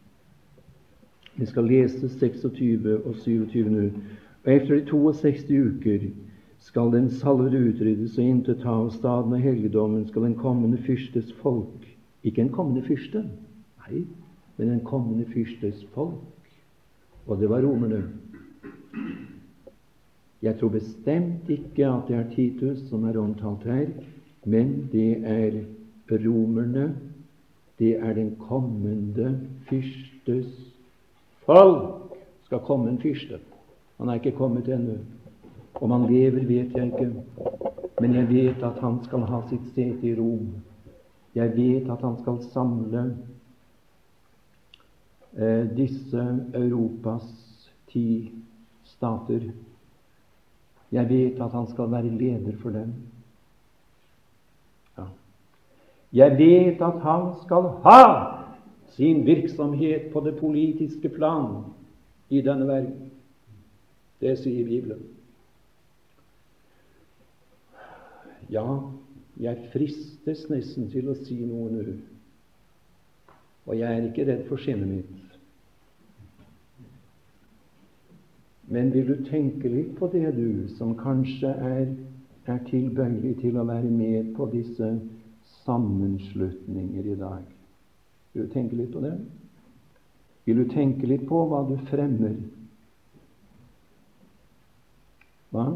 Vi skal lese 26 og 27 nå. Og efter de 62 uker skal den salvede utryddes, og intet ta av staden og helgedommen skal den kommende fyrstes folk, ikke en kommende fyrste, nei, men en kommende fyrstes folk, og det var romerne. Jeg tror bestemt ikke at det er Titus som er omtalt her, men det er romerne, det er den kommende fyrstes folk. Skal komme en fyrste. Han er ikke kommet ennå. Om han lever, vet jeg ikke, men jeg vet at han skal ha sitt sete i Rom. Jeg vet at han skal samle disse Europas 10 stater. Jeg vet at han skal være leder for dem. Ja. Jeg vet at han skal ha sin virksomhet på det politiske plan i denne verden. Det sier Bibelen. Ja, jeg fristes nesten til å si noe nå, og jeg er ikke redd for sinnet mitt. Men vil du tenke litt på det, du, som kanskje er tilbøyelig til å være med på disse sammenslutninger i dag? Vil du tenke litt på det? Vil du tenke litt på hva du fremmer? Hva?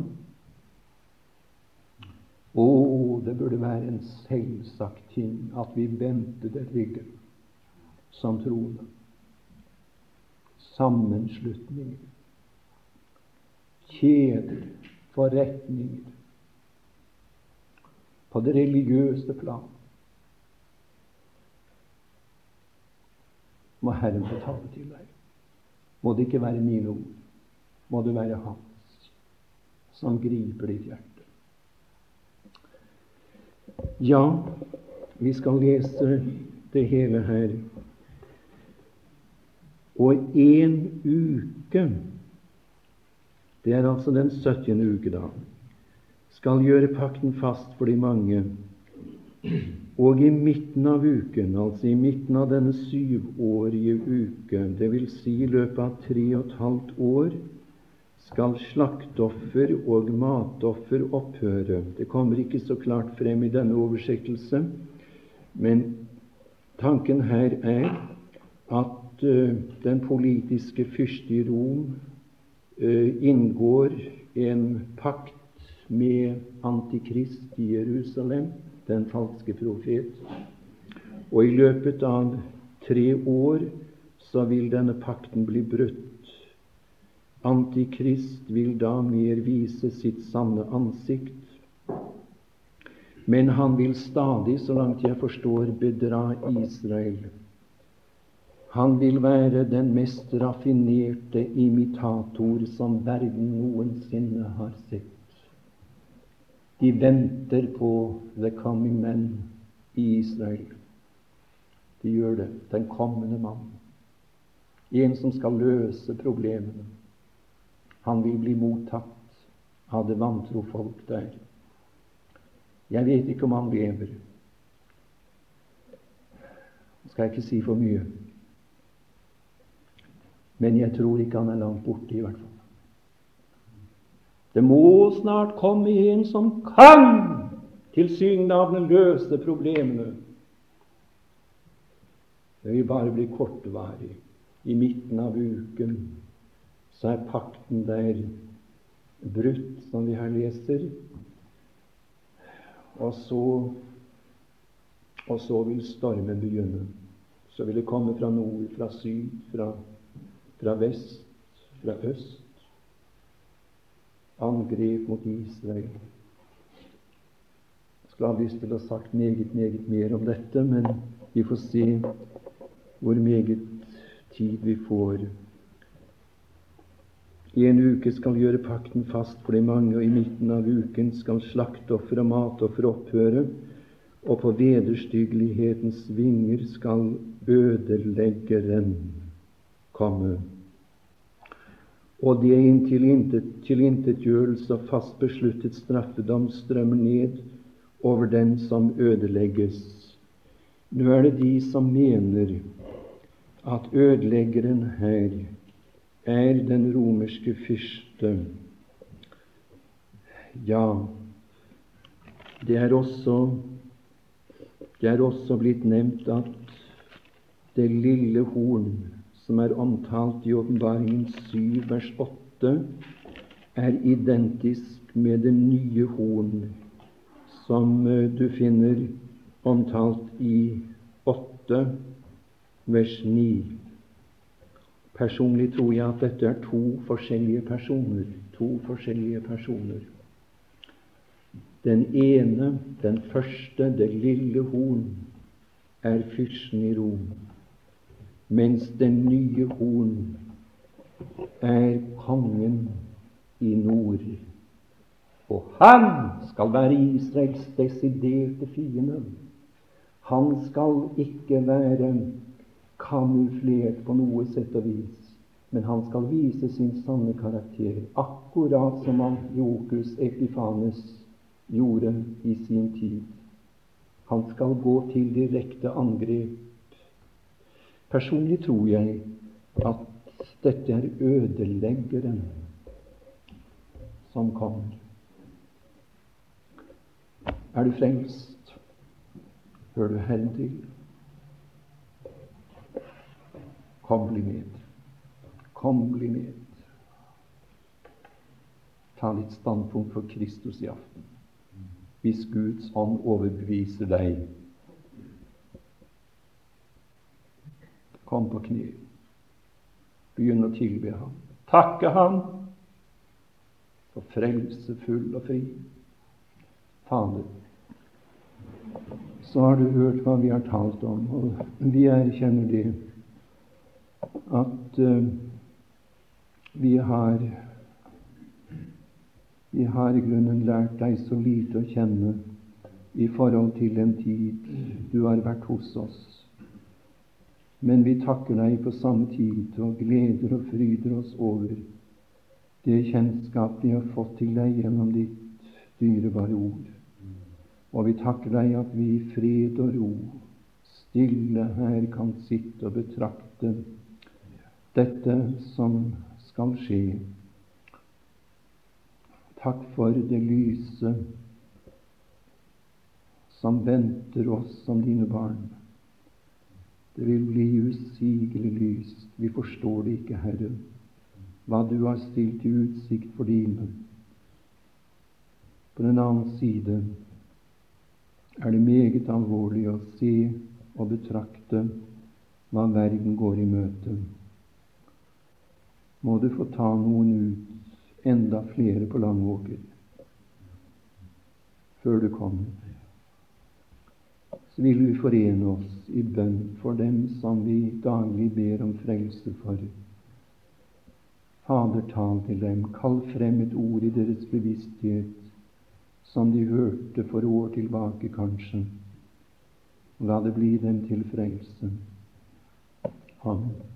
Det burde være en selvsagt ting at vi vendte det ryggen som troende. Sammenslutninger, kjeder, forretninger på det religiøse plan. Må Herren få tale til deg. Må det ikke være mine ord, må det være Hans som griper ditt hjerte. Ja, vi skal lese det hele her. Og 1 uke, det er altså den 70. uke da, skal gjøre pakten fast for de mange. Og i midten av uken, altså i midten av denne 7-årige uke, det vil si i løpet av 3,5 år, skal slaktoffer og matoffer opphøre. Det kommer ikke så klart frem i denne oversettelse, men tanken her er at den politiske fyrste i Rom inngår en pakt med Antikrist i Jerusalem, den falske profet. Og i løpet av 3 år så vil denne pakten bli brutt. Antikrist vil da mer vise sitt sanne ansikt, men han vil stadig, så langt jeg forstår, bedra Israel. Han vil være den mest raffinerte imitator som verden noensinne har sett. De venter på the coming man i Israel. De gjør det, den kommende mann. En som skal løse problemene. Han vil bli mottatt av det vantro folk der. Jeg vet ikke om han lever. Skal jeg ikke si for mye. Men jeg tror ikke han er langt borte, i hvert fall. Det må snart komme en som kan tilsynelatende løse problemene. Det vil bare bli kortvarig. I midten av uken så er pakten der brutt, som vi her leser, og så vil stormen begynne. Så vil det komme fra nord, fra syd, fra vest, fra øst, angrep mot Israel. Jeg skulle ha lyst til å ha sagt meget mer om dette, men vi får se hvor meget tid vi får. I en uke skal gjøre pakten fast for de mange, og i midten av uken skal slaktoffer og matoffer opphøre, og på vederstyggelighetens vinger skal ødeleggeren komme. Og det er en tilintetgjørelse og fast besluttet straffedom strømmer ned over den som ødelegges. Nå er det de som mener at ødeleggeren her er den romerske fyrste. Ja, det er også blitt nevnt at det lille horn som er omtalt i Åpenbaringen 7, vers 8, er identisk med det nye horn som du finner omtalt i 8, vers 9. Personlig tror jeg at dette er to forskjellige personer. Den ene, den første, det lille horn, er fyrsten i Rom, mens den nye horn er kongen i nord. Og han skal være Israels desiderte fiende. Han skal ikke være kamuflert på noe sett og vis, men han skal vise sin sanne karakter, akkurat som Antiochus Epifanes gjorde i sin tid. Han skal gå til direkte angrep. Personlig tror jeg at dette er ødeleggeren som kommer. Er du frelst? Hører du Herren til? Kom, bli med. Ta litt standpunkt for Kristus i aften. Hvis Guds ånd overbeviser deg, kom på kne. Begynn å tilbe ham. Takke ham for frelse full og fri. Fader, så har du hørt hva vi har talt om, og vi erkjenner det, at vi har i grunnen lært deg så lite å kjenne i forhold til den tid du har vært hos oss. Men vi takker deg på samme tid og gleder og fryder oss over det kjennskap vi har fått til deg gjennom ditt dyrebare ord. Og vi takker deg at vi i fred og ro stille her kan sitte og betrakte dette som skal skje. Takk for det lyse som venter oss som dine barn. Det vil bli usigelig lyst. Vi forstår det ikke, Herre, hva du har stilt i utsikt for dine. På den annen side er det meget alvorlig å se og betrakte hva verden går i møte. Må du få ta noen ut, enda flere på Langåker, før du kommer. Så vil vi forene oss i bønn for dem som vi daglig ber om frelse for. Fader, tal til dem, kall frem et ord i deres bevissthet, som de hørte for år tilbake kanskje. La det bli dem til frelse. Amen.